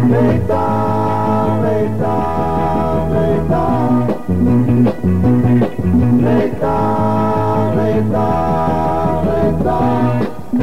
lay down, lay down, lay down, lay down, lay down, lay down.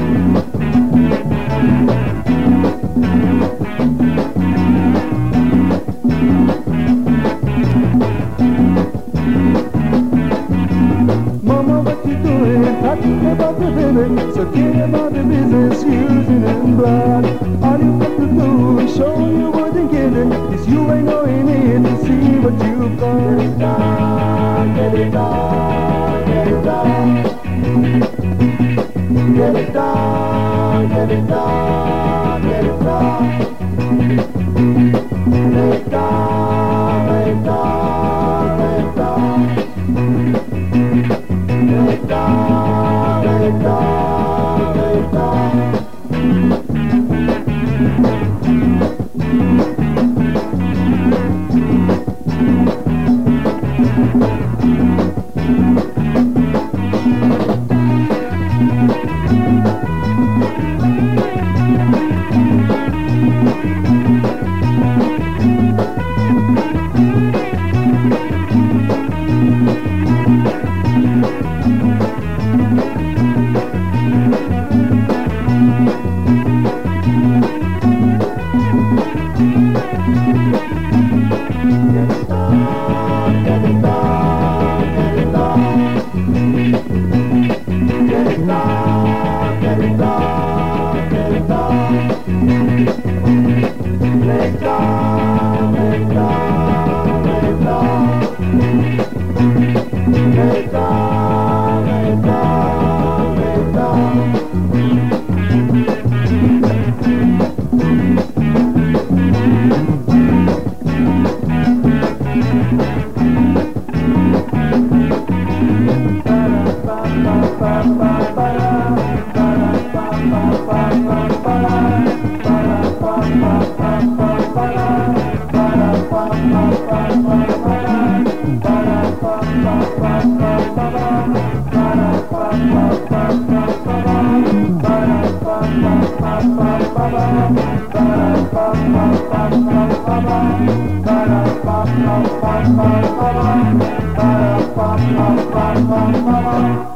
Mama, what you doing? Talking about the baby, so get about the business, using and blood. All you got to do is show you what they get it. Is you ain't going in to see what you've got. Get it done, get it done, get it done. Get it done, get it done, get it done. Lay down, lay down, lay down. Lay down, lay down, lay down. Ba-da-ba-ba-ba-ba